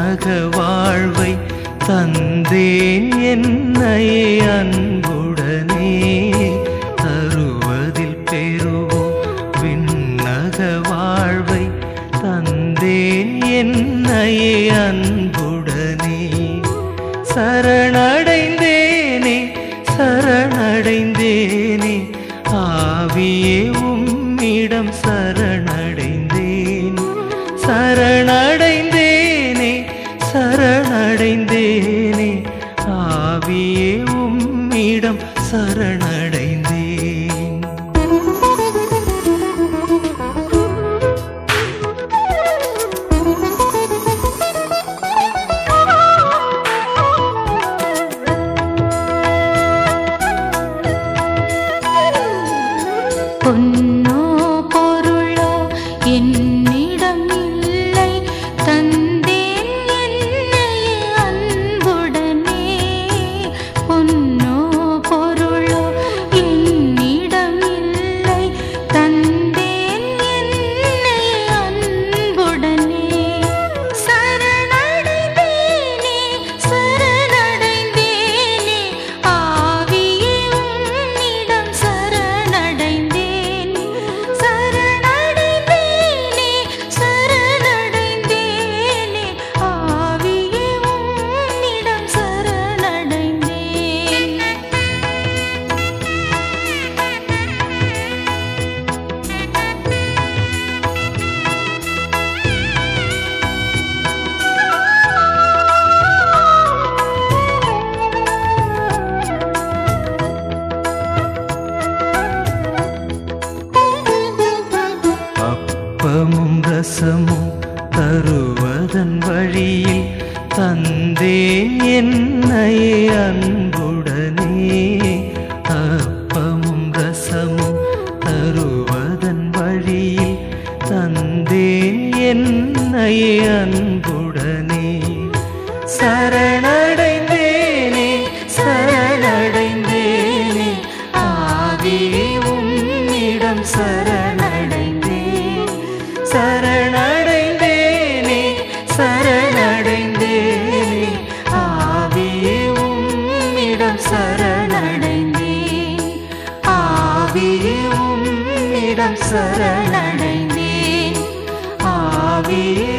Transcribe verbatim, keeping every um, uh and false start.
விண்ணக வாழ்வை தந்தேன் என்னையே அன்புடனே தருவதில் பெறுவோம் விண்ணக வாழ்வை தந்தேன் என்னையே அன்புடனே சரணடைந்தேனே சரணடைந்தேனே ஆவியே உம்மிடம் சரணடைந்தேன் சரணடைந்தேனே சரணடைந்தேனே ஆவியே உம்மிடம் சரணடைந்தேன் பொன்னோ பொருளோ என்னிடம் இல்லை தந்தேன் என்னையே அன்புடனே பொன்னோ பொருளோ என்னிடம் இல்லை தந்தேன் என்னையே அன்புடனே சரணடைந்தேனே சரணடைந்தேனே ஆவியே உம்மிடம் சரணடைந்தேன் சரணடைந்தேனே சரணடைந்தேனே ஆவியே உம்மிடம் சரணடைந்தேன் அப்பமும் ரசமும் தருவதன் வழியில் தந்தேன் என்னையே அன்புடனே அப்பமும் ரசமும் தருவதன் வழியில் தந்தேன் என்னையே அன்புடனே சரணடைந்தேனே சரணடைந்தேனே ஆவியே உம்மிடம் சரணடைந்தேன் சரணடைந்தேனே சரணடைந்தேனே ஆவியே உம்மிடம் சரணடைந்தேன் ஆவியே உம்மிடம் சரணடைந்தேன் ஆவியே